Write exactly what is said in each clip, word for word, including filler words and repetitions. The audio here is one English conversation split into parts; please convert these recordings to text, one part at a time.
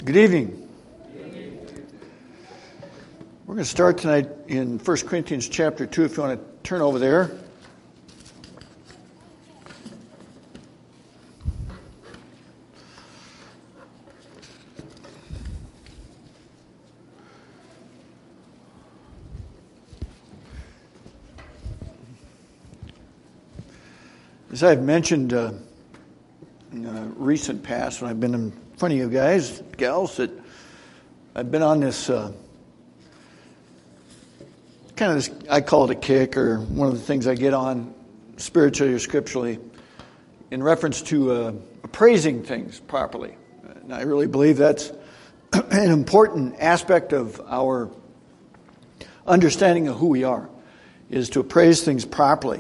Good evening. We're going to start tonight in First Corinthians chapter two, if you want to turn over there. As I've mentioned uh, in the recent past, when I've been in front of you guys, gals, that I've been on this uh, kind of this, I call it a kick, or one of the things I get on spiritually or scripturally in reference to uh, appraising things properly. And I really believe that's an important aspect of our understanding of who we are, is to appraise things properly.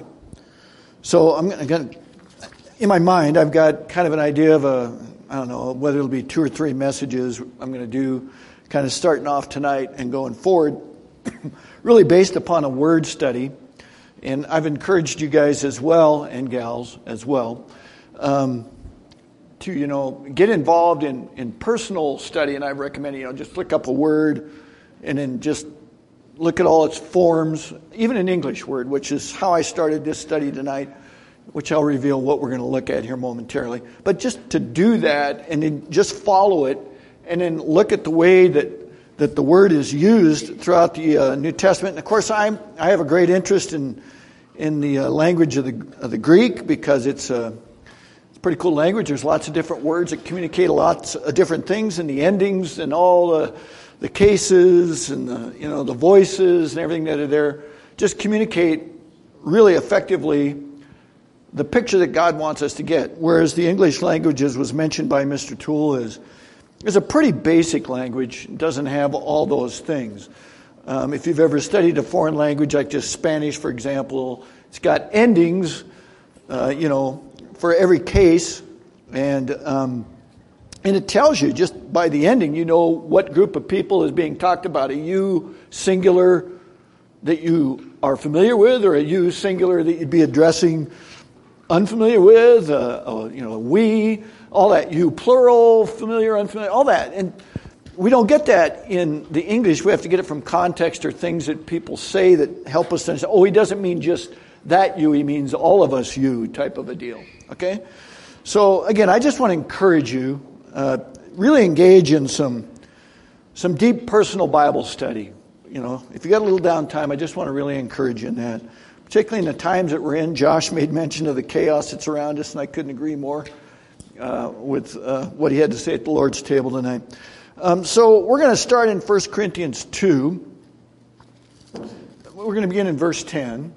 So I'm going to, in my mind, I've got kind of an idea of a, I don't know, whether it'll be two or three messages I'm going to do, kind of starting off tonight and going forward, really based upon a word study. And I've encouraged you guys as well, and gals as well, um, to, you know, get involved in, in personal study. And I recommend, you know, just look up a word and then just look at all its forms, even an English word, which is how I started this study tonight, which I'll reveal what we're going to look at here momentarily. But just to do that and then just follow it and then look at the way that, that the word is used throughout the uh, New Testament. And of course, I'm, I have a great interest in in the uh, language of the of the Greek, because it's a, it's a pretty cool language. There's lots of different words that communicate lots of different things, and the endings and all the the cases and the, you know, the voices and everything that are there just communicate really effectively the picture that God wants us to get. Whereas the English language, as was mentioned by Mister Toole, is is a pretty basic language. It doesn't have all those things. Um, if you've ever studied a foreign language, like just Spanish, for example, it's got endings, uh, you know, for every case, and um, and it tells you just by the ending, you know what group of people is being talked about. A you singular that you are familiar with, or a you singular that you'd be addressing unfamiliar with, uh, uh, you know, we, all that, you plural, familiar, unfamiliar, all that. And we don't get that in the English. We have to get it from context or things that people say that help us to understand. Oh, he doesn't mean just that you, he means all of us you type of a deal. Okay? So, again, I just want to encourage you, uh, really engage in some some deep personal Bible study. You know, if you got a little downtime, I just want to really encourage you in that. Particularly in the times that we're in. Josh made mention of the chaos that's around us, and I couldn't agree more uh, with uh, what he had to say at the Lord's table tonight. Um, so we're going to start in First Corinthians two. We're going to begin in verse ten.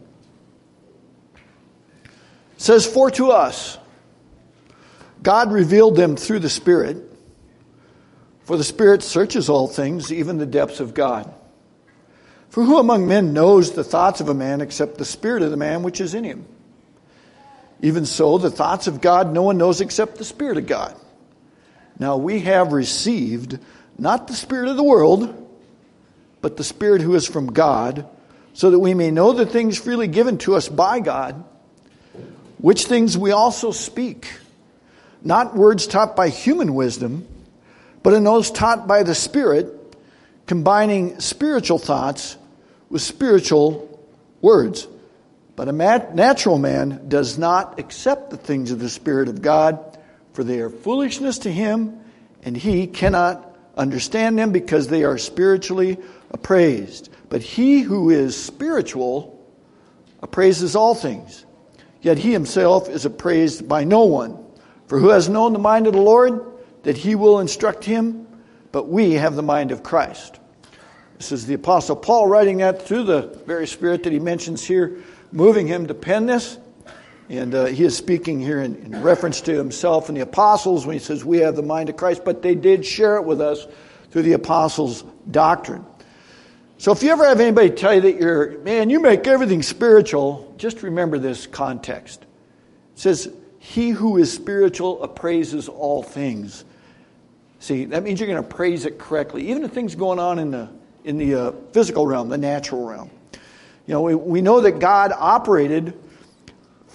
It says, "For to us God revealed them through the Spirit, for the Spirit searches all things, even the depths of God. For who among men knows the thoughts of a man except the spirit of the man which is in him? Even so, the thoughts of God no one knows except the Spirit of God. Now we have received not the spirit of the world, but the Spirit who is from God, so that we may know the things freely given to us by God, which things we also speak, not words taught by human wisdom, but in those taught by the Spirit, combining spiritual thoughts with spiritual words. But a natural man does not accept the things of the Spirit of God, for they are foolishness to him, and he cannot understand them because they are spiritually appraised. But he who is spiritual appraises all things, yet he himself is appraised by no one. For who has known the mind of the Lord, that he will instruct him? But we have the mind of Christ." This is the Apostle Paul writing that through the very Spirit that he mentions here, moving him to pen this. And uh, he is speaking here in, in reference to himself and the apostles when he says we have the mind of Christ, but they did share it with us through the apostles' doctrine. So if you ever have anybody tell you that you're, man, you make everything spiritual, just remember this context. It says, he who is spiritual appraises all things. See, that means you're going to appraise it correctly. Even the things going on in the in the uh, physical realm, the natural realm. You know, we, we know that God operated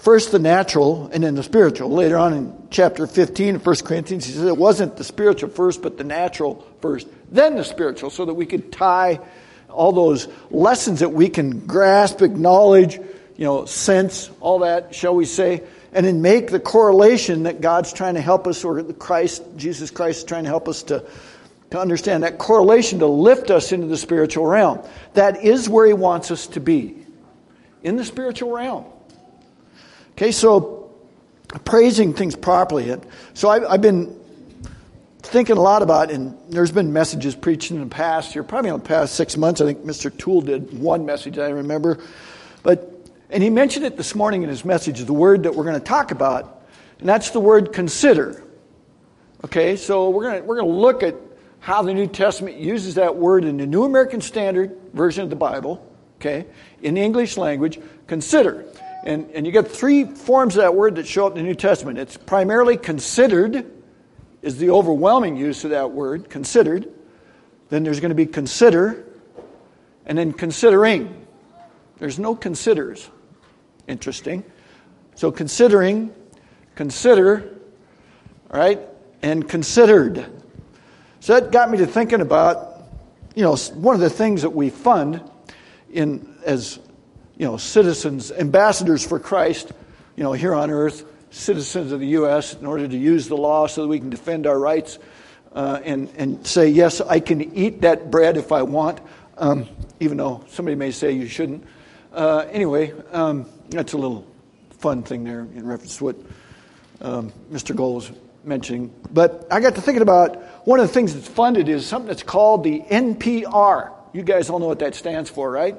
first the natural and then the spiritual. Later on in chapter fifteen of First Corinthians, he says it wasn't the spiritual first, but the natural first, then the spiritual, so that we could tie all those lessons that we can grasp, acknowledge, you know, sense, all that, shall we say, and then make the correlation that God's trying to help us, or Christ, Jesus Christ is trying to help us to, to understand that correlation, to lift us into the spiritual realm. That is where he wants us to be, in the spiritual realm. Okay, so praising things properly. So I've, I've been thinking a lot about, and there's been messages preached in the past here, probably in the past six months. I think Mister Toole did one message I remember. But and he mentioned it this morning in his message, the word that we're going to talk about, and that's the word consider. Okay, so we're going to we're going to look at how the New Testament uses that word in the New American Standard Version of the Bible, okay, in the English language, consider. And, and you get three forms of that word that show up in the New Testament. It's primarily considered, is the overwhelming use of that word, considered. Then there's going to be consider, and then considering. There's no considers. Interesting. So considering, consider, all right, and considered. So that got me to thinking about, you know, one of the things that we fund in as you know, citizens, ambassadors for Christ, you know, here on earth, citizens of the U S, in order to use the law so that we can defend our rights uh, and, and say, yes, I can eat that bread if I want, um, even though somebody may say you shouldn't. Uh, anyway, um, that's a little fun thing there in reference to what um, Mister Gold was mentioning. But I got to thinking about one of the things that's funded is something that's called the N P R. You guys all know what that stands for, right?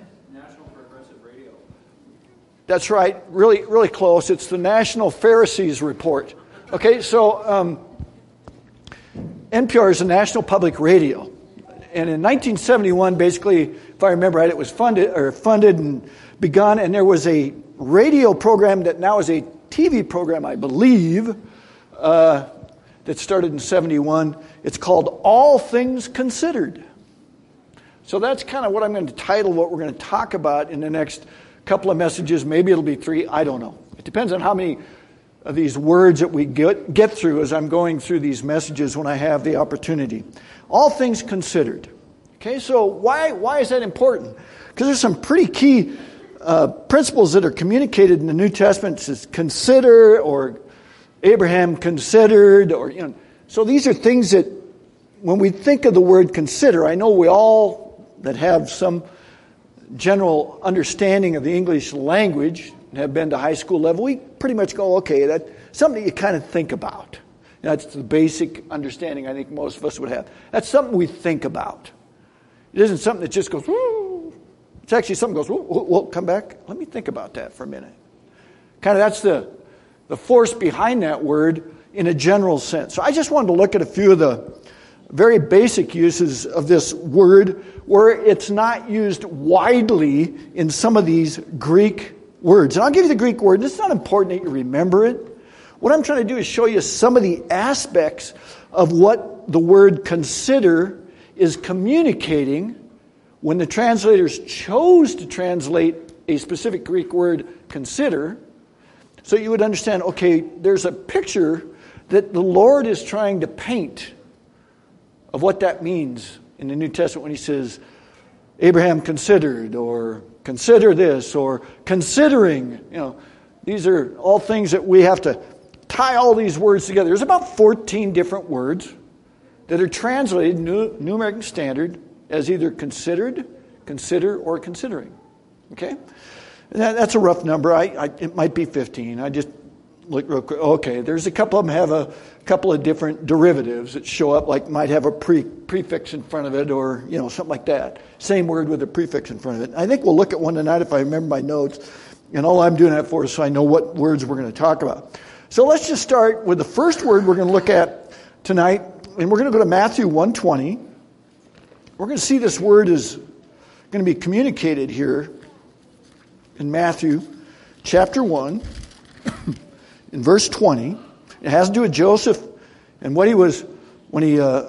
That's right, really, really close. It's the National Pharisees Report. Okay, so um, N P R is a national public radio, and in nineteen seventy-one, basically, if I remember right, it was funded or funded and begun, and there was a radio program that now is a T V program, I believe, uh, that started in seventy-one. It's called All Things Considered. So that's kind of what I'm going to title what we're going to talk about in the next couple of messages. Maybe it'll be three. I don't know. It depends on how many of these words that we get, get through as I'm going through these messages when I have the opportunity. All things considered. Okay, so why why is that important? Because there's some pretty key uh, principles that are communicated in the New Testament. It says consider, or Abraham considered, or you know. So these are things that when we think of the word consider, I know we all that have some general understanding of the English language and have been to high school level, we pretty much go, okay, that's something you kind of think about. That's the basic understanding I think most of us would have. That's something we think about. It isn't something that just goes, woo. It's actually something that goes, woo, woo, woo, come back. Let me think about that for a minute. Kind of that's the, the force behind that word in a general sense. So I just wanted to look at a few of the very basic uses of this word where it's not used widely in some of these Greek words. And I'll give you the Greek word. It's not important that you remember it. What I'm trying to do is show you some of the aspects of what the word consider is communicating when the translators chose to translate a specific Greek word, consider, so you would understand, okay, there's a picture that the Lord is trying to paint of what that means in the New Testament when he says, Abraham considered, or consider this, or considering. You know, these are all things that we have to tie all these words together. There's about fourteen different words that are translated in New, New American Standard as either considered, consider, or considering. Okay? And that, that's a rough number. I, I, it might be fifteen. I just look real quick. Okay, there's a couple of them have a couple of different derivatives that show up, like might have a pre, prefix in front of it, or you know something like that. Same word with a prefix in front of it. I think we'll look at one tonight if I remember my notes. And all I'm doing that for is so I know what words we're going to talk about. So let's just start with the first word we're going to look at tonight, and we're going to go to Matthew one twenty. We're going to see this word is going to be communicated here in Matthew chapter one. In verse twenty, it has to do with Joseph and what he was when he uh,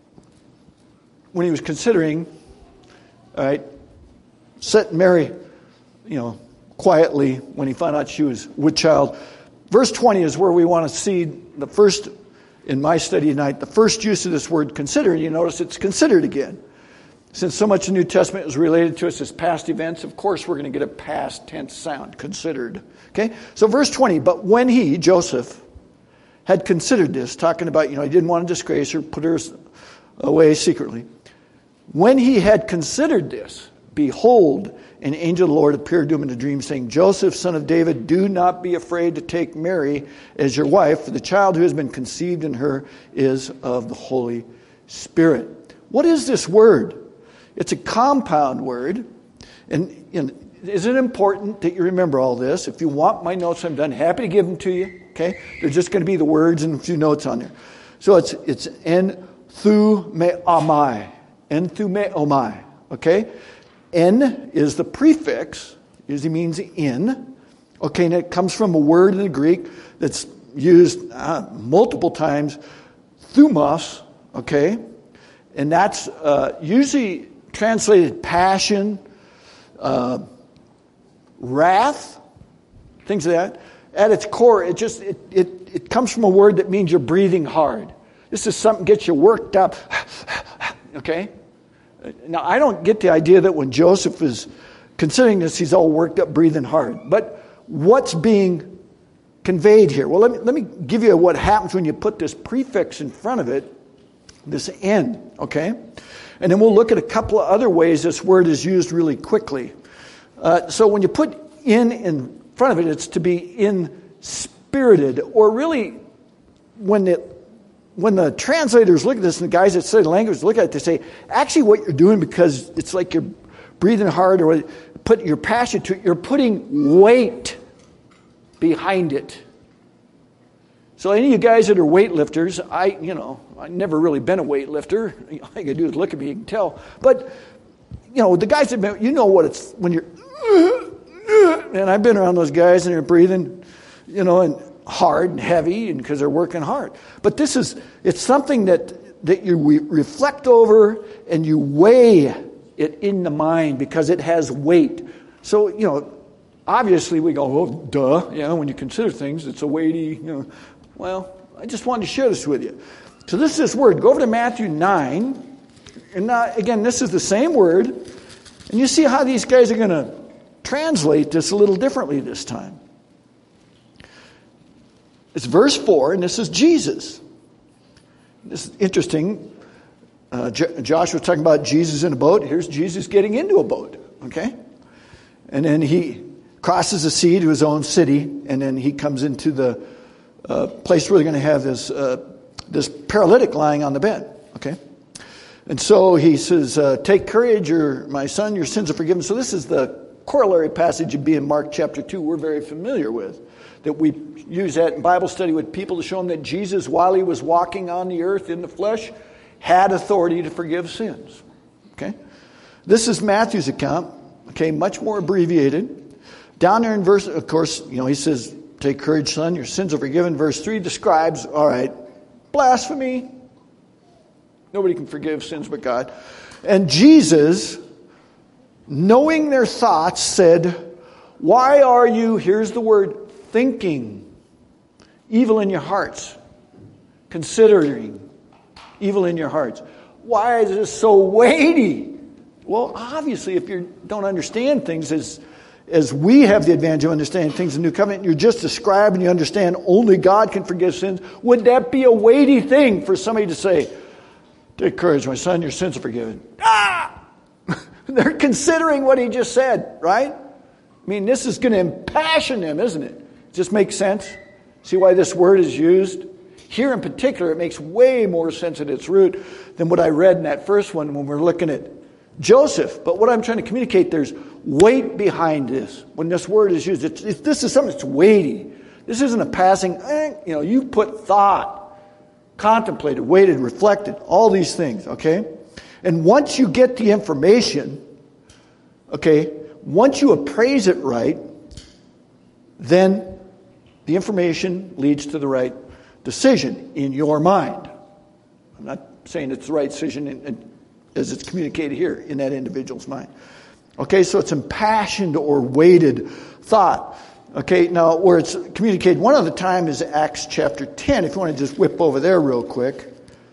when he was considering, all right, set Mary, you know, quietly when he found out she was with child. Verse twenty is where we want to see the first, in my study tonight, the first use of this word consider. You notice it's considered again. Since so much of the New Testament is related to us as past events, of course we're going to get a past tense sound, considered. Okay? So verse twenty, but when he, Joseph, had considered this, talking about, you know, he didn't want to disgrace her, put her away secretly. When he had considered this, behold, an angel of the Lord appeared to him in a dream, saying, Joseph, son of David, do not be afraid to take Mary as your wife, for the child who has been conceived in her is of the Holy Spirit. What is this word? It's a compound word. And, and is it important that you remember all this? If you want my notes, I'm done. Happy to give them to you. Okay? They're just going to be the words and a few notes on there. So it's it's enthumai. Enthumai. Okay? En is the prefix. Usually means in. Okay, and it comes from a word in the Greek that's used uh, multiple times. Thumos. Okay? And that's uh, usually translated passion, uh, wrath, things like that. At its core, it just it, it it comes from a word that means you're breathing hard. This is something that gets you worked up. Okay? Now, I don't get the idea that when Joseph is considering this, he's all worked up, breathing hard. But what's being conveyed here? Well, let me let me give you what happens when you put this prefix in front of it, this en, okay? And then we'll look at a couple of other ways this word is used really quickly. Uh, so when you put in in front of it, it's to be in-spirited, or really when it When the translators look at this and the guys that study the language look at it, they say, actually what you're doing, because it's like you're breathing hard or putting your passion to it, you're putting weight behind it. So any of you guys that are weightlifters, I, you know, I've never really been a weightlifter. All you got to do is look at me, you can tell. But, you know, the guys that, been, you know what it's, when you're, and I've been around those guys and they're breathing, you know, and hard and heavy, and because they're working hard. But this is, it's something that, that you re- reflect over and you weigh it in the mind because it has weight. So, you know, obviously we go, oh, duh, you know, when you consider things, it's a weighty, you know. Well, I just wanted to share this with you. So this is this word. Go over to Matthew nine. And now, again, this is the same word. And you see how these guys are going to translate this a little differently this time. It's verse four, and this is Jesus. This is interesting. Uh, J- Josh was talking about Jesus in a boat. Here's Jesus getting into a boat, okay? And then he crosses the sea to his own city, and then he comes into the uh, place where they're going to have this uh, this paralytic lying on the bed, okay? And so he says, uh, take courage, your, my son, your sins are forgiven. So this is the corollary passage of being Mark chapter two we're very familiar with, that we use that in Bible study with people to show them that Jesus, while he was walking on the earth in the flesh, had authority to forgive sins. Okay? This is Matthew's account, okay, much more abbreviated. Down there in verse, of course, you know, he says, take courage, son, your sins are forgiven. Verse three describes, all right, blasphemy. Nobody can forgive sins but God. And Jesus, knowing their thoughts, said, why are you, here's the word, thinking evil in your hearts, considering evil in your hearts? Why is this so weighty? Well, obviously, if you don't understand things as as we have the advantage of understanding things in the New Covenant, you're just describing, you understand only God can forgive sins. Would that be a weighty thing for somebody to say, take courage, my son, your sins are forgiven? Ah! They're considering what he just said, right? I mean, this is going to impassion them, isn't it? Just makes sense? See why this word is used? Here in particular, it makes way more sense at its root than what I read in that first one when we're looking at Joseph. But what I'm trying to communicate, there's weight behind this. When this word is used, it's, it's, this is something that's weighty. This isn't a passing, eh, you know, you put thought, contemplated, waited, reflected, all these things, okay? And once you get the information, okay, once you appraise it right, then the information leads to the right decision in your mind. I'm not saying it's the right decision in, in, as it's communicated here in that individual's mind. Okay, so it's impassioned or weighted thought. Okay, now where it's communicated one other time is Acts chapter ten. If you want to just whip over there real quick.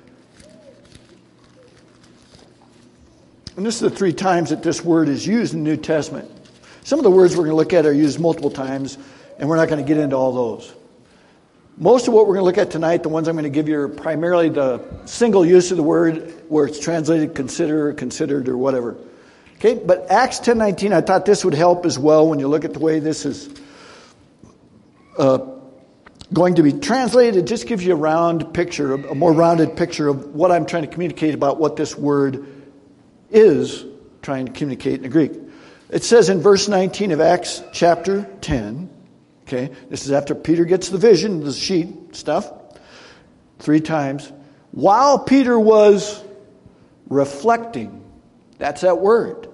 And this is the three times that this word is used in the New Testament. Some of the words we're going to look at are used multiple times, and we're not going to get into all those. Most of what we're going to look at tonight, the ones I'm going to give you, are primarily the single use of the word where it's translated consider, considered, or whatever. Okay, but Acts ten nineteen, I thought this would help as well when you look at the way this is uh, going to be translated. It just gives you a round picture, a more rounded picture of what I'm trying to communicate about what this word is trying to communicate in the Greek. It says in verse nineteen of Acts chapter ten, okay, this is after Peter gets the vision, the sheet stuff, three times. While Peter was reflecting, that's that word.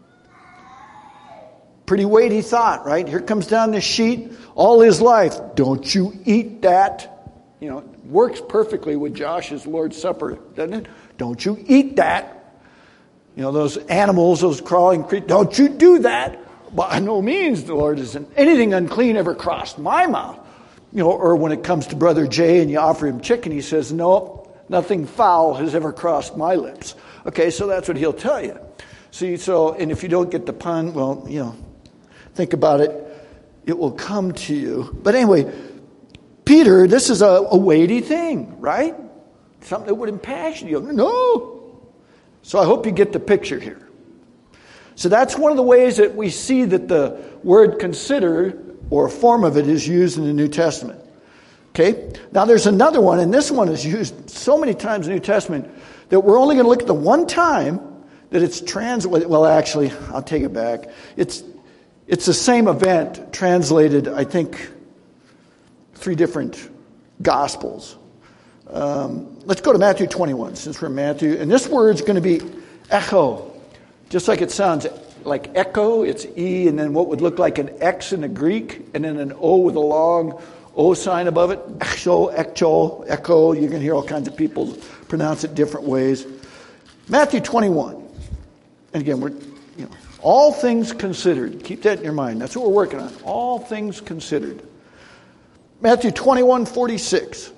Pretty weighty thought, right? Here comes down this sheet, all his life. Don't you eat that. You know, it works perfectly with Josh's Lord's Supper, doesn't it? Don't you eat that. You know, those animals, those crawling creatures, don't you do that. By no means, the Lord, isn't anything unclean ever crossed my mouth. You know, or when it comes to Brother Jay and you offer him chicken, he says, no, nothing foul has ever crossed my lips. Okay, so that's what he'll tell you. See, so, and if you don't get the pun, well, you know, think about it. It will come to you. But anyway, Peter, this is a, a weighty thing, right? Something that would impassion you. No. So I hope you get the picture here. So that's one of the ways that we see that the word consider, or a form of it, is used in the New Testament. Okay? Now there's another one, and this one is used so many times in the New Testament that we're only going to look at the one time that it's translated. Well, actually, I'll take it back. It's it's the same event translated, I think, three different Gospels. Um, let's go to Matthew twenty-one, since we're in Matthew. And this word's going to be echo. Just like it sounds like echo, it's E, and then what would look like an X in the Greek, and then an O with a long O sign above it. Echo, echo, echo. You can hear all kinds of people pronounce it different ways. Matthew twenty-one. And again, we're, you know, all things considered. Keep that in your mind. That's what we're working on. All things considered. Matthew twenty-one forty-six.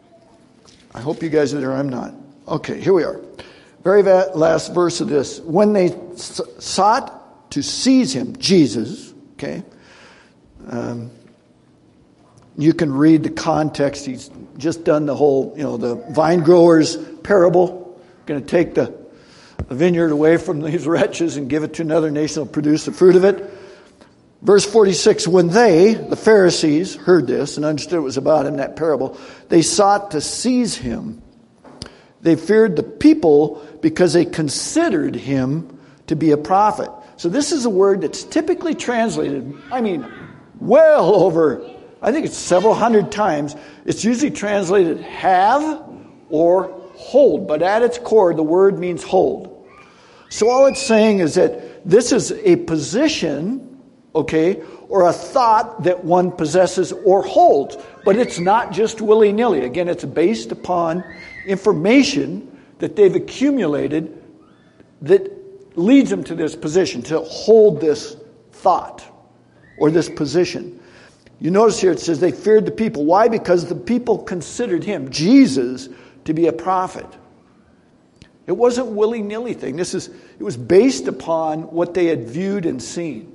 I hope you guys are there. I'm not. Okay, here we are. Very last verse of this. When they sought to seize him, Jesus, okay, um, you can read the context. He's just done the whole, you know, the vine growers parable. Going to take the, the vineyard away from these wretches and give it to another nation that will produce the fruit of it. Verse forty-six, when they, the Pharisees, heard this and understood it was about him, that parable, they sought to seize him. They feared the people because they considered him to be a prophet. So this is a word that's typically translated, I mean, well over, I think it's several hundred times. It's usually translated have or hold. But at its core, the word means hold. So all it's saying is that this is a position, okay, or a thought that one possesses or holds. But it's not just willy-nilly. Again, it's based upon information that they've accumulated that leads them to this position, to hold this thought or this position. You notice here it says they feared the people. Why? Because the people considered him, Jesus, to be a prophet. It wasn't a willy-nilly thing. This is it was based upon what they had viewed and seen.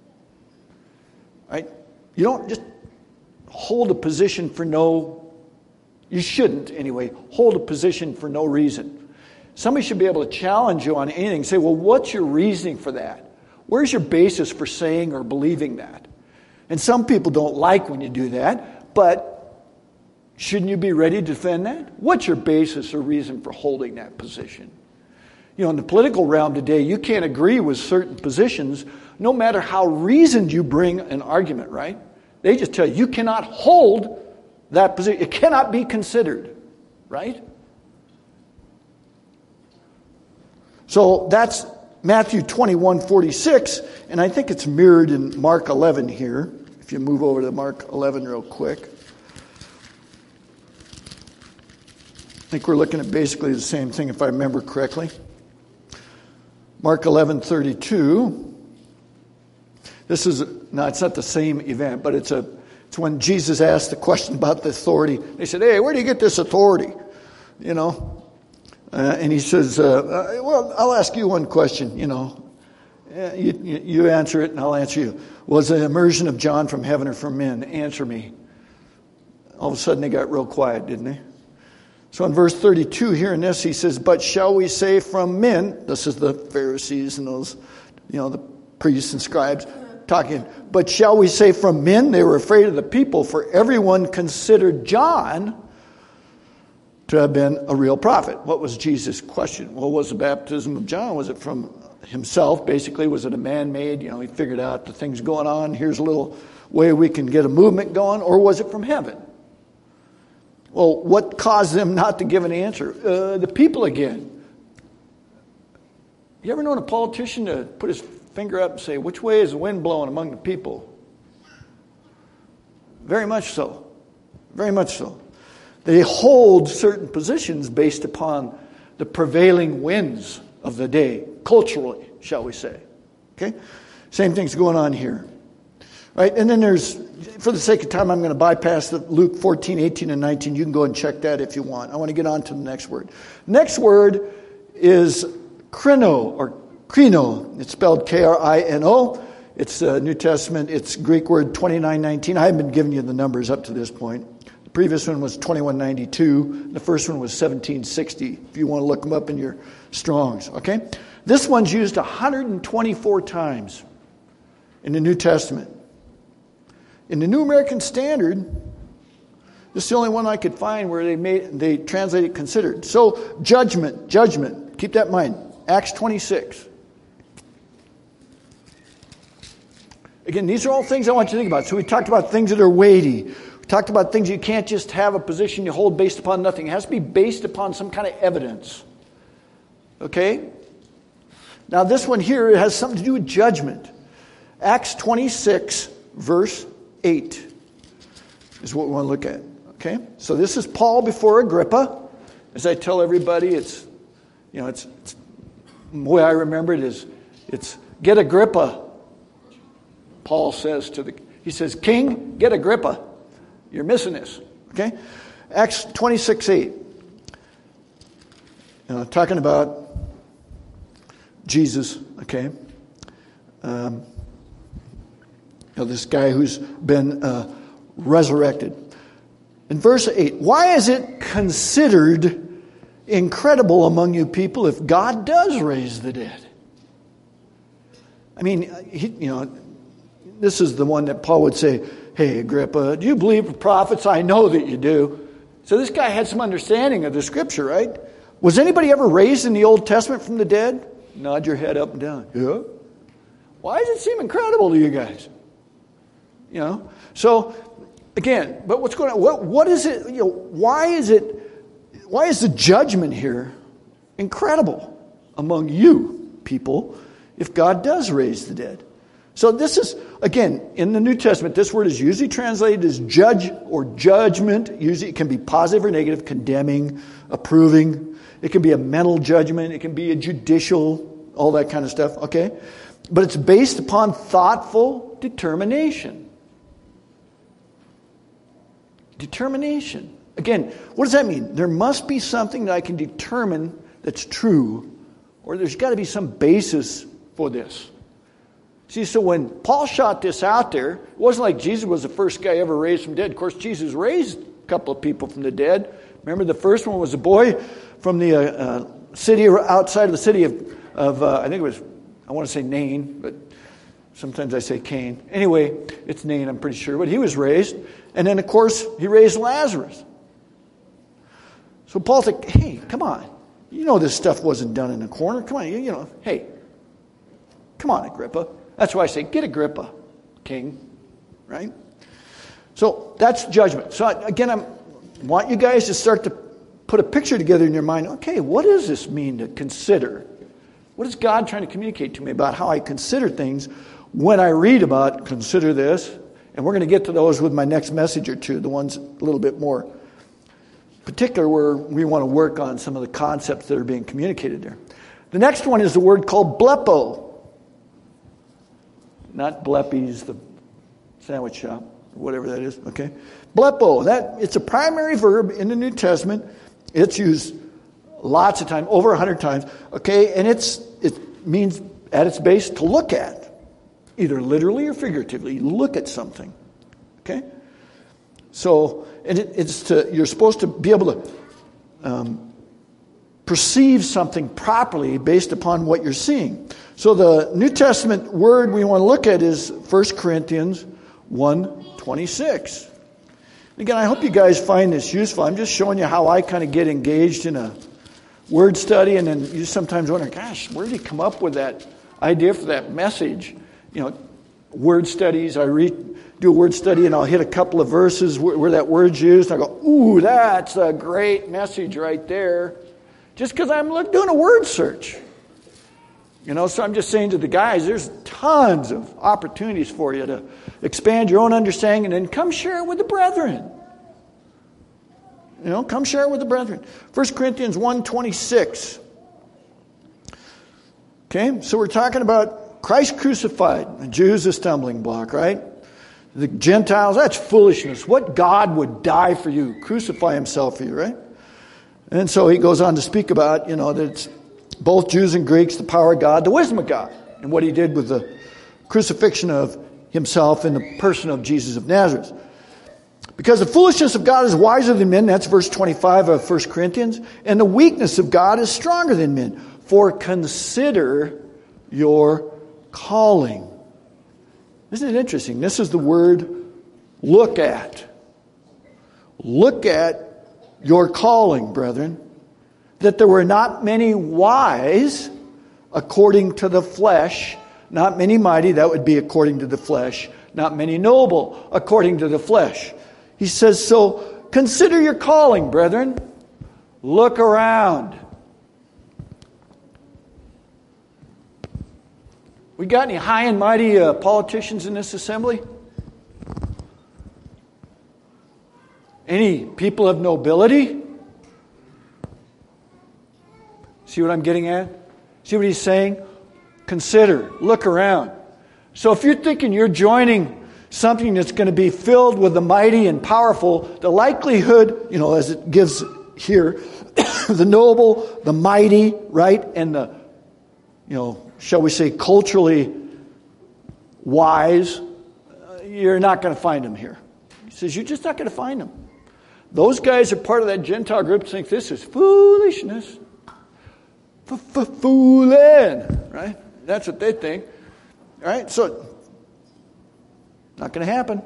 Right? You don't just hold a position for no, you shouldn't anyway, hold a position for no reason. Somebody should be able to challenge you on anything. Say, well, what's your reasoning for that? Where's your basis for saying or believing that? And some people don't like when you do that, but shouldn't you be ready to defend that? What's your basis or reason for holding that position? You know, in the political realm today, you can't agree with certain positions no matter how reasoned you bring an argument, right? They just tell you, you cannot hold that position. It cannot be considered, right? So that's Matthew twenty-one forty-six, and I think it's mirrored in Mark eleven here. If you move over to Mark eleven real quick. I think we're looking at basically the same thing if I remember correctly. Mark eleven thirty-two. This is, no, it's not the same event, but it's a, it's when Jesus asked the question about the authority. They said, hey, where do you get this authority? You know? Uh, and he says, uh, uh, well, I'll ask you one question, you know. Uh, you, you, you answer it and I'll answer you. Was the immersion of John from heaven or from men? Answer me. All of a sudden they got real quiet, didn't they? So in verse thirty-two here in this, he says, but shall we say from men? This is the Pharisees and those, you know, the priests and scribes talking. But shall we say from men? They were afraid of the people, for everyone considered John to have been a real prophet. What was Jesus' question? Well, was the baptism of John, was it from himself? Basically, was it a man-made, you know, he figured out the things going on, here's a little way we can get a movement going, or was it from heaven? Well, what caused them not to give an answer? Uh, the people again. You ever known a politician to put his finger up and say, which way is the wind blowing among the people? Very much so. Very much so. They hold certain positions based upon the prevailing winds of the day, culturally, shall we say. Okay? Same thing's going on here. Right? And then there's, for the sake of time, I'm going to bypass the Luke fourteen, eighteen, and nineteen. You can go and check that if you want. I want to get on to the next word. Next word is krino, or krino. It's spelled K R I N O. It's uh, New Testament. It's Greek word twenty-nine nineteen. I haven't been giving you the numbers up to this point. The previous one was twenty-one ninety-two. The first one was seventeen sixty, if you want to look them up in your Strongs. Okay? This one's used one hundred twenty-four times in the New Testament. In the New American Standard, this is the only one I could find where they made they translated considered. So judgment, judgment. Keep that in mind. Acts twenty-six. Again, these are all things I want you to think about. So we talked about things that are weighty. We talked about things you can't just have a position you hold based upon nothing. It has to be based upon some kind of evidence. Okay? Now this one here has something to do with judgment. Acts twenty-six, verse eight is what we want to look at. Okay? So this is Paul before Agrippa. As I tell everybody, it's, you know, it's, it's the way I remember it is, it's get Agrippa. Paul says to the, he says, King, get Agrippa. You're missing this. Okay? Acts twenty-six, eight. Uh, talking about Jesus, okay? Um, you know, this guy who's been uh, resurrected. In verse eight, why is it considered incredible among you people if God does raise the dead? I mean, he, you know, this is the one that Paul would say, hey, Agrippa, do you believe the prophets? I know that you do. So this guy had some understanding of the scripture, right? Was anybody ever raised in the Old Testament from the dead? Nod your head up and down. Yeah. Why does it seem incredible to you guys? You know? So, again, but what's going on? What, what is it, you know, why is it, why is the judgment here incredible among you people if God does raise the dead? So this is, again, in the New Testament, this word is usually translated as judge or judgment. Usually it can be positive or negative, condemning, approving. It can be a mental judgment. It can be a judicial, all that kind of stuff, okay? But it's based upon thoughtful determination. Determination. Again, what does that mean? There must be something that I can determine that's true, or there's got to be some basis for this. See, so when Paul shot this out there, it wasn't like Jesus was the first guy ever raised from the dead. Of course, Jesus raised a couple of people from the dead. Remember, the first one was a boy from the uh, uh, city outside of the city of, of uh, I think it was, I want to say Nain, but sometimes I say Cain. Anyway, it's Nain, I'm pretty sure. But he was raised. And then, of course, he raised Lazarus. So Paul's like, hey, come on. You know this stuff wasn't done in a corner. Come on, you, you know, hey, come on, Agrippa. That's why I say, get Agrippa, king, right? So that's judgment. So again, I want you guys to start to put a picture together in your mind. Okay, what does this mean to consider? What is God trying to communicate to me about how I consider things when I read about consider this? And we're going to get to those with my next message or two, the ones a little bit more particular where we want to work on some of the concepts that are being communicated there. The next one is the word called blepo. not Bleppies, the sandwich shop, whatever that is, okay? Blepo, that, it's a primary verb in the New Testament. It's used lots of times, over a hundred times, okay? And it's it means, at its base, to look at, either literally or figuratively. You look at something, okay? So, and it, it's to, you're supposed to be able to um, perceive something properly based upon what you're seeing. So the New Testament word we want to look at is First Corinthians one twenty-six. Again, I hope you guys find this useful. I'm just showing you how I kind of get engaged in a word study, and then you sometimes wonder, gosh, where did he come up with that idea for that message? You know, word studies, I read, do a word study, and I'll hit a couple of verses where, where that word's used, and I go, ooh, that's a great message right there. Just because I'm doing a word search. You know, so I'm just saying to the guys, there's tons of opportunities for you to expand your own understanding, and then come share it with the brethren. You know, come share it with the brethren. First Corinthians one twenty-six. Okay, so we're talking about Christ crucified. The Jews a stumbling block, right? The Gentiles, that's foolishness. What God would die for you, crucify himself for you, right? And so he goes on to speak about, you know, that it's both Jews and Greeks, the power of God, the wisdom of God, and what he did with the crucifixion of himself in the person of Jesus of Nazareth. Because the foolishness of God is wiser than men, that's verse twenty-five of First Corinthians, and the weakness of God is stronger than men. For consider your calling. Isn't it interesting? This is the word look at. Look at your calling, brethren. That there were not many wise according to the flesh, not many mighty, that would be according to the flesh, not many noble according to the flesh. He says, so consider your calling, brethren. Look around. We got any high and mighty uh, politicians in this assembly? Any people of nobility? See what I'm getting at? See what he's saying? Consider, look around. So if you're thinking you're joining something that's going to be filled with the mighty and powerful, the likelihood, you know, as it gives here, the noble, the mighty, right, and the, you know, shall we say, culturally wise, uh, you're not going to find them here. He says you're just not going to find them. Those guys are part of that Gentile group that think this is foolishness. Fooling, right? That's what they think. All right, so not going to happen.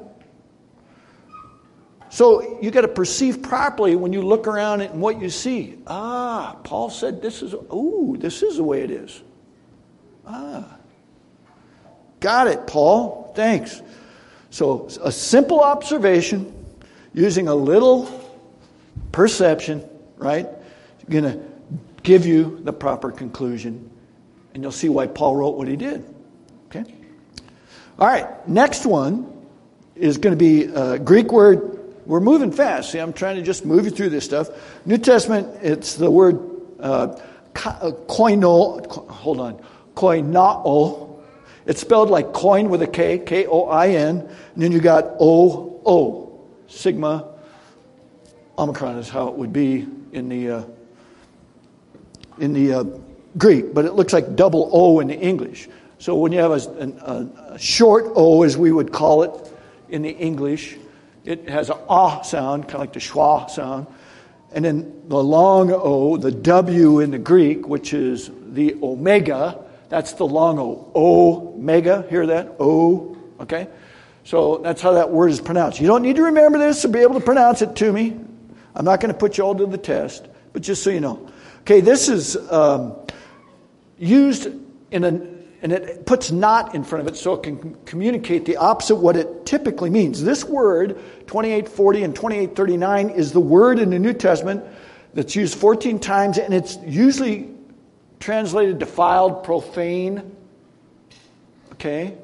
So you got to perceive properly when you look around and what you see. Ah, Paul said this is. Ooh, this is the way it is. Ah, got it, Paul. Thanks. So a simple observation, using a little perception, right? Going to give you the proper conclusion, and you'll see why Paul wrote what he did. Okay? All right, next one is going to be a Greek word. We're moving fast. See, I'm trying to just move you through this stuff. New Testament, it's the word uh, koino, hold on, koinao. It's spelled like coin with a K, K O I N, and then you got O, O, sigma, omicron is how it would be in the uh, in the uh, Greek, but it looks like double O in the English. So when you have a, a, a short O, as we would call it in the English, it has an ah sound, kind of like the schwa sound. And then the long O, the W in the Greek, which is the omega, that's the long O. Omega, hear that? O, okay? So that's how that word is pronounced. You don't need to remember this to be able to pronounce it to me. I'm not going to put you all to the test, but just so you know. Okay, this is um, used in an and it puts not in front of it so it can communicate the opposite what it typically means. This word, twenty-eight forty and twenty-eight thirty-nine, is the word in the New Testament that's used fourteen times, and it's usually translated defiled, profane. Okay?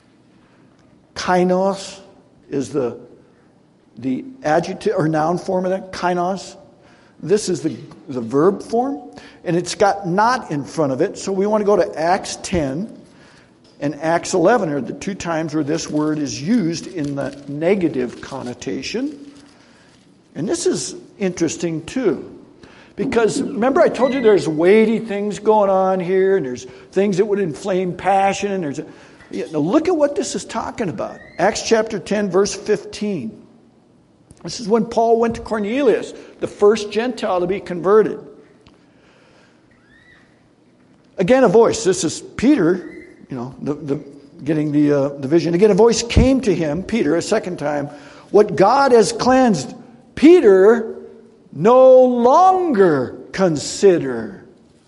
Kainos is the, the adjective or noun form of that, kainos. This is the, the verb form, and it's got not in front of it. So we want to go to Acts ten, and Acts eleven are the two times where this word is used in the negative connotation. And this is interesting too. Because remember I told you there's weighty things going on here, and there's things that would inflame passion. And there's a, yeah, now look at what this is talking about. Acts chapter ten, verse fifteen. This is when Paul went to Cornelius, the first Gentile to be converted. Again, a voice. This is Peter, you know, the, the, getting the, uh, the vision. Again, a voice came to him, Peter, a second time. What God has cleansed, Peter, no longer consider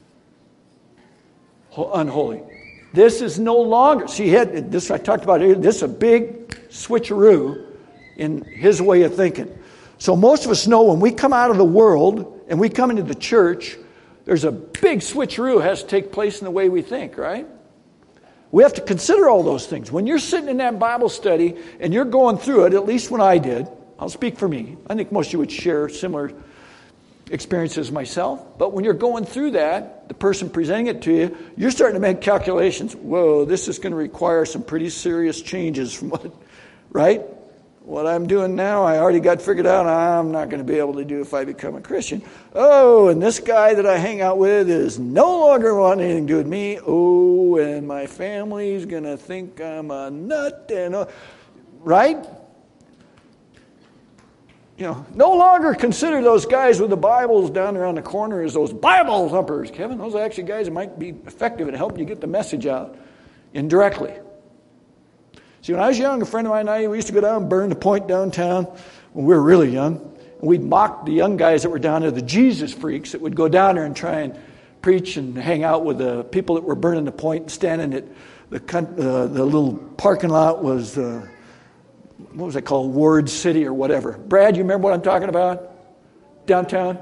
unholy. This is no longer. See, he had, this I talked about earlier. This is a big switcheroo in his way of thinking. So most of us know when we come out of the world and we come into the church, there's a big switcheroo has to take place in the way we think, right? We have to consider all those things. When you're sitting in that Bible study and you're going through it, at least when I did, I'll speak for me. I think most of you would share similar experiences myself. But when you're going through that, the person presenting it to you, you're starting to make calculations. Whoa, this is going to require some pretty serious changes from what, right? What I'm doing now, I already got figured out I'm not going to be able to do if I become a Christian. Oh, and this guy that I hang out with is no longer wanting anything to do with me. Oh, and my family's going to think I'm a nut. And uh, right? You know, no longer consider those guys with the Bibles down around the corner as those Bible thumpers, Kevin. Those are actually guys that might be effective in helping you get the message out indirectly. See, when I was young, a friend of mine and I, we used to go down and burn the point downtown when we were really young. And we'd mock the young guys that were down there, the Jesus freaks, that would go down there and try and preach and hang out with the people that were burning the point and standing at the uh, the little parking lot was, uh, what was it called, Ward City or whatever. Brad, you remember what I'm talking about? Downtown?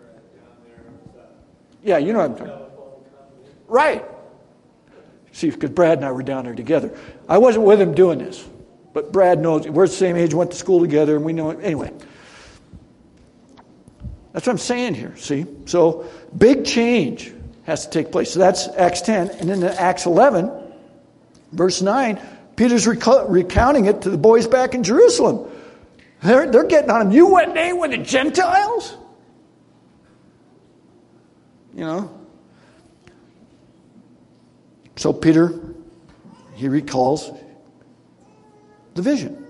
Yeah, you know what I'm talking about. Right. See, because Brad and I were down there together. I wasn't with him doing this, but Brad knows. We're the same age, went to school together, and we know it. Anyway, that's what I'm saying here, see? So, big change has to take place. So that's Acts ten. And then in Acts eleven, verse nine, Peter's rec- recounting it to the boys back in Jerusalem. They're, they're getting on him. You went in with the Gentiles? You know? So Peter, he recalls the vision.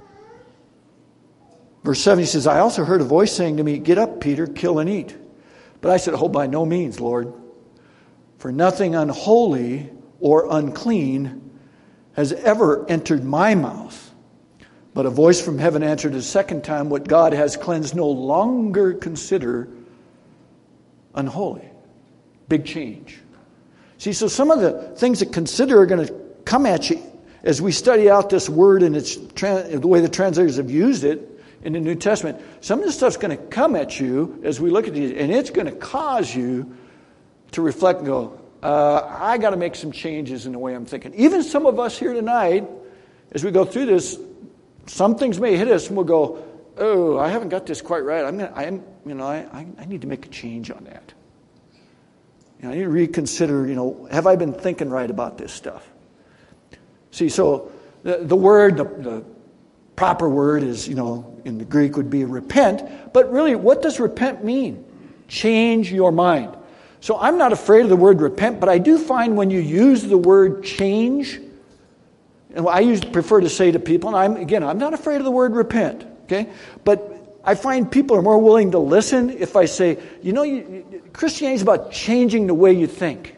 Verse seven, he says, I also heard a voice saying to me, get up, Peter, kill and eat. But I said, oh, by no means, Lord. For nothing unholy or unclean has ever entered my mouth. But a voice from heaven answered a second time, what God has cleansed no longer consider unholy. Big change. See, so some of the things that consider are going to come at you as we study out this word and its the way the translators have used it in the New Testament. Some of this stuff's going to come at you as we look at these, and it's going to cause you to reflect and go, uh, I got to make some changes in the way I'm thinking. Even some of us here tonight, as we go through this, some things may hit us and we'll go, oh, I haven't got this quite right. I'm, gonna, I'm you know, I, I need to make a change on that. You know, I need to reconsider, you know, have I been thinking right about this stuff? See, so the, the word, the, the proper word is, you know, in the Greek would be repent. But really, what does repent mean? Change your mind. So I'm not afraid of the word repent, but I do find when you use the word change, and I usually prefer to say to people, and I'm again, I'm not afraid of the word repent, okay? But I find people are more willing to listen if I say, you know, you, Christianity is about changing the way you think.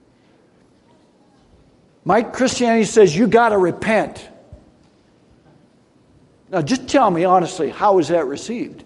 My Christianity says you got to repent. Now, just tell me honestly, how is that received?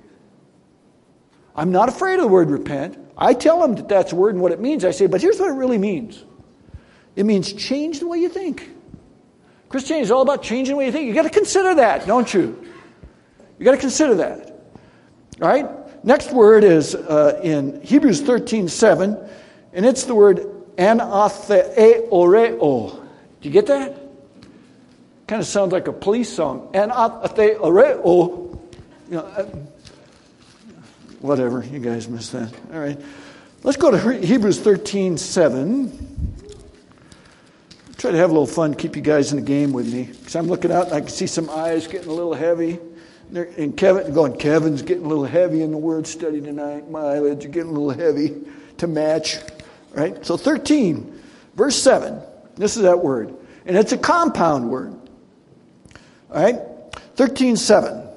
I'm not afraid of the word repent. I tell them that that's a word and what it means. I say, but here's what it really means. It means change the way you think. Christianity is all about changing the way you think. You got to consider that, don't you? You got to consider that. All right? Next word is uh, in Hebrews thirteen seven, and it's the word anatheoreo. Do you get that? Kind of sounds like a police song. Anatheoreo. You know, uh, whatever, you guys missed that. All right. Let's go to Hebrews thirteen seven. try to have a little fun, keep you guys in the game with me. Because I'm looking out and I can see some eyes getting a little heavy. And Kevin, going, Kevin's getting a little heavy in the word study tonight. My eyelids are getting a little heavy to match. Right? So thirteen, verse seven. This is that word. And it's a compound word. All right? thirteen seven.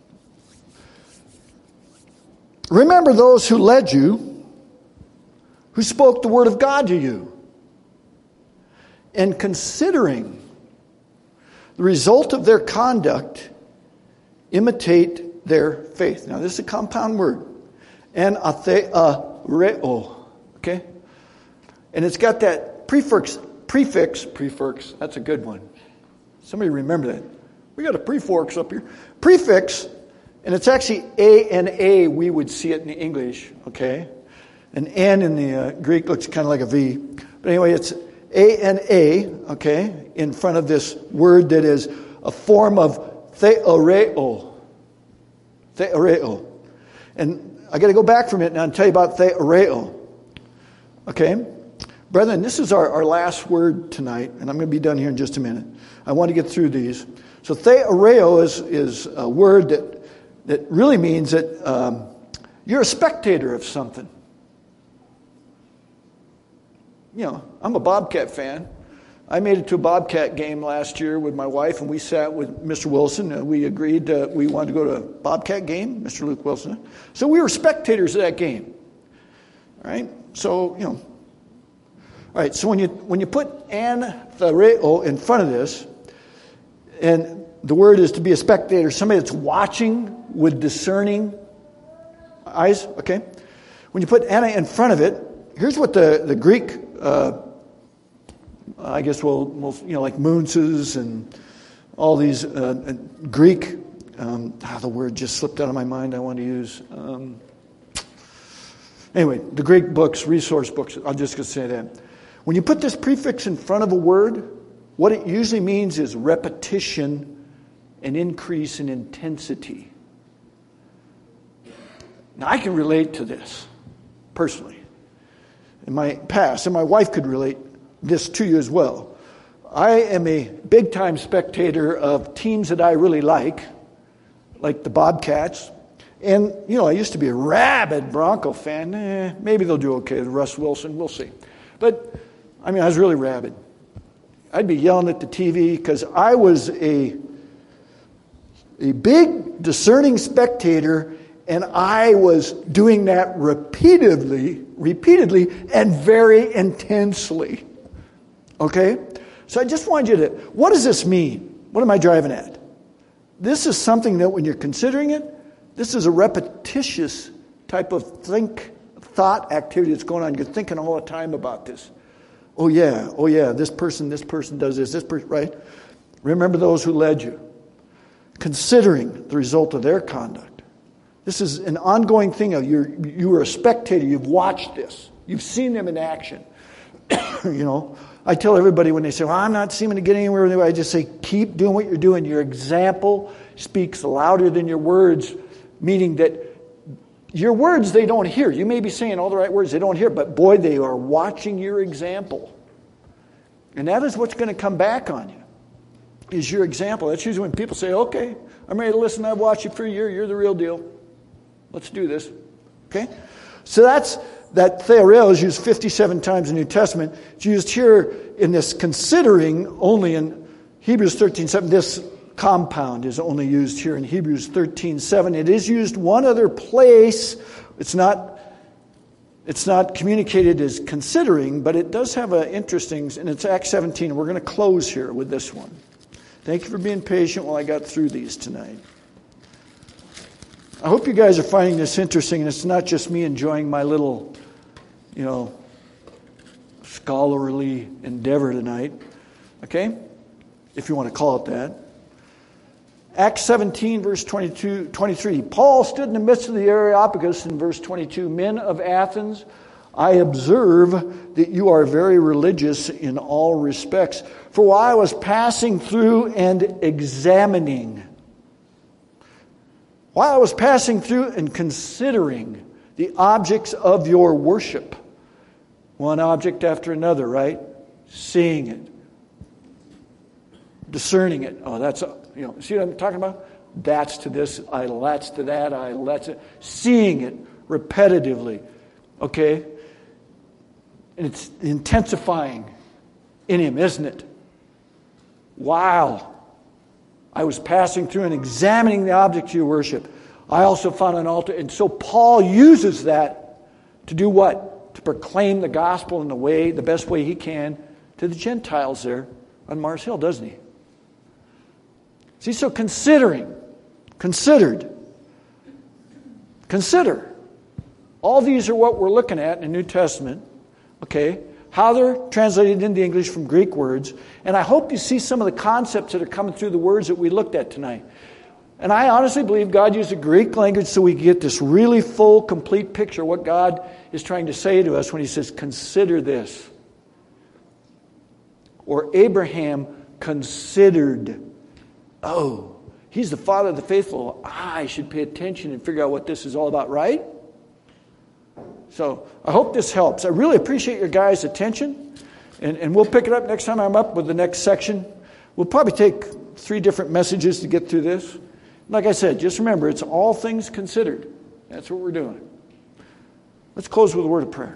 Remember those who led you, who spoke the word of God to you. And considering the result of their conduct, imitate their faith. Now, this is a compound word. And athereo. Okay? And it's got that prefix, prefix, prefix, that's a good one. Somebody remember that. We got a prefix up here. Prefix, and it's actually A and A, we would see it in English, okay? An N in the uh, Greek looks kind of like a V. But anyway, it's A and A, okay, in front of this word that is a form of theoreo. Theoreo. And I got to go back from it now and tell you about theoreo. Okay? Brethren, this is our, our last word tonight, and I'm going to be done here in just a minute. I want to get through these. So theoreo is, is a word that, that really means that um, you're a spectator of something. You know, I'm a Bobcat fan. I made it to a Bobcat game last year with my wife, and we sat with Mister Wilson, and we agreed uh, we wanted to go to a Bobcat game, Mister Luke Wilson. So we were spectators of that game. All right? So, you know. All right, so when you when you put anthereo in front of this, and the word is to be a spectator, somebody that's watching with discerning eyes, okay? When you put ana in front of it, here's what the, the Greek, uh, I guess we'll, we'll, you know, like moonses and all these uh, Greek, um, ah, the word just slipped out of my mind I want to use. Um, anyway, the Greek books, resource books, I'm just going to say that. When you put this prefix in front of a word, what it usually means is repetition and increase in intensity. Now, I can relate to this personally. In my past, and my wife could relate this to you as well. I am a big-time spectator of teams that I really like, like the Bobcats. And, you know, I used to be a rabid Bronco fan. Eh, maybe they'll do okay with Russ Wilson. We'll see. But, I mean, I was really rabid. I'd be yelling at the T V because I was a, a big, discerning spectator, and I was doing that repeatedly, repeatedly, and very intensely. Okay? So I just want you to, what does this mean? What am I driving at? This is something that when you're considering it, this is a repetitious type of think, thought activity that's going on. You're thinking all the time about this. Oh yeah, oh yeah, this person, this person does this, this person, right? Remember those who led you. Considering the result of their conduct. This is an ongoing thing. You're, you are a spectator. You've watched this. You've seen them in action. You know, I tell everybody when they say, well, I'm not seeming to get anywhere, I just say, keep doing what you're doing. Your example speaks louder than your words, meaning that your words they don't hear. You may be saying all the right words they don't hear, but boy, they are watching your example. And that is what's going to come back on you, is your example. That's usually when people say, okay, I'm ready to listen. I've watched you for a year. You're the real deal. Let's do this. Okay? So that's, that theoreo is used fifty-seven times in the New Testament. It's used here in this considering only in Hebrews thirteen seven. This compound is only used here in Hebrews thirteen seven. It is used one other place. It's not, it's not communicated as considering, but it does have an interesting, and it's Acts seventeen. We're going to close here with this one. Thank you for being patient while I got through these tonight. I hope you guys are finding this interesting, and it's not just me enjoying my little, you know, scholarly endeavor tonight. Okay? If you want to call it that. Acts seventeen, verse twenty-two, twenty-three. Paul stood in the midst of the Areopagus in verse twenty-two. Men of Athens, I observe that you are very religious in all respects. For while I was passing through and examining, while I was passing through and considering the objects of your worship, one object after another, right? Seeing it, discerning it. Oh, that's, a, you know, see what I'm talking about? That's to this idol, that's to that idol, that's it. Seeing it repetitively, okay? And it's intensifying in him, isn't it? While I was passing through and examining the object of your worship, I also found an altar. And so Paul uses that to do what? To proclaim the gospel in the way, the best way he can to the Gentiles there on Mars Hill, doesn't he? See, so considering, considered, consider. All these are what we're looking at in the New Testament, okay? How they're translated into English from Greek words. And I hope you see some of the concepts that are coming through the words that we looked at tonight. And I honestly believe God used the Greek language so we get this really full, complete picture of what God is trying to say to us when he says, consider this. Or Abraham considered, oh, he's the father of the faithful. I should pay attention and figure out what this is all about, right? So I hope this helps. I really appreciate your guys' attention. And, and we'll pick it up next time I'm up with the next section. We'll probably take three different messages to get through this. Like I said, just remember, it's all things considered. That's what we're doing. Let's close with a word of prayer.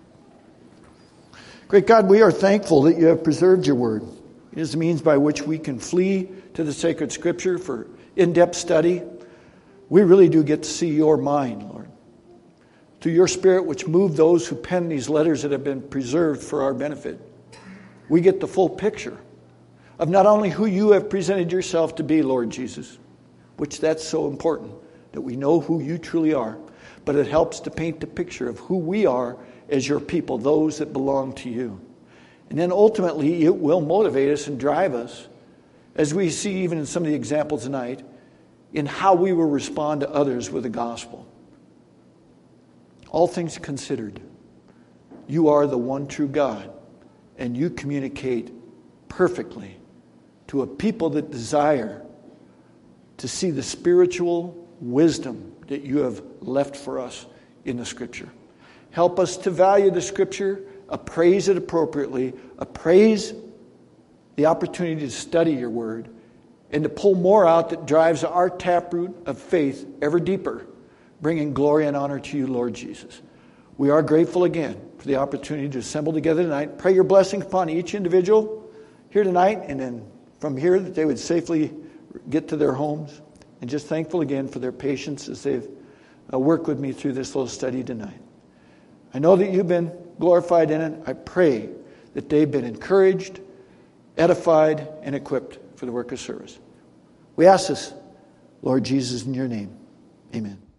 Great God, we are thankful that you have preserved your word. It is the means by which we can flee to the sacred scripture for in-depth study. We really do get to see your mind, Lord. Through your Spirit, which moved those who penned these letters that have been preserved for our benefit. We get the full picture of not only who you have presented yourself to be, Lord Jesus, which that's so important, that we know who you truly are, but it helps to paint the picture of who we are as your people, those that belong to you. And then ultimately, it will motivate us and drive us, as we see even in some of the examples tonight, in how we will respond to others with the gospel. All things considered, you are the one true God, and you communicate perfectly to a people that desire to see the spiritual wisdom that you have left for us in the Scripture. Help us to value the Scripture, appraise it appropriately, appraise the opportunity to study your word, and to pull more out that drives our taproot of faith ever deeper, bringing glory and honor to you, Lord Jesus. We are grateful again for the opportunity to assemble together tonight. Pray your blessing upon each individual here tonight, and then from here that they would safely get to their homes. And just thankful again for their patience as they've uh, worked with me through this little study tonight. I know that you've been glorified in it. I pray that they've been encouraged, edified, and equipped for the work of service. We ask this, Lord Jesus, in your name. Amen.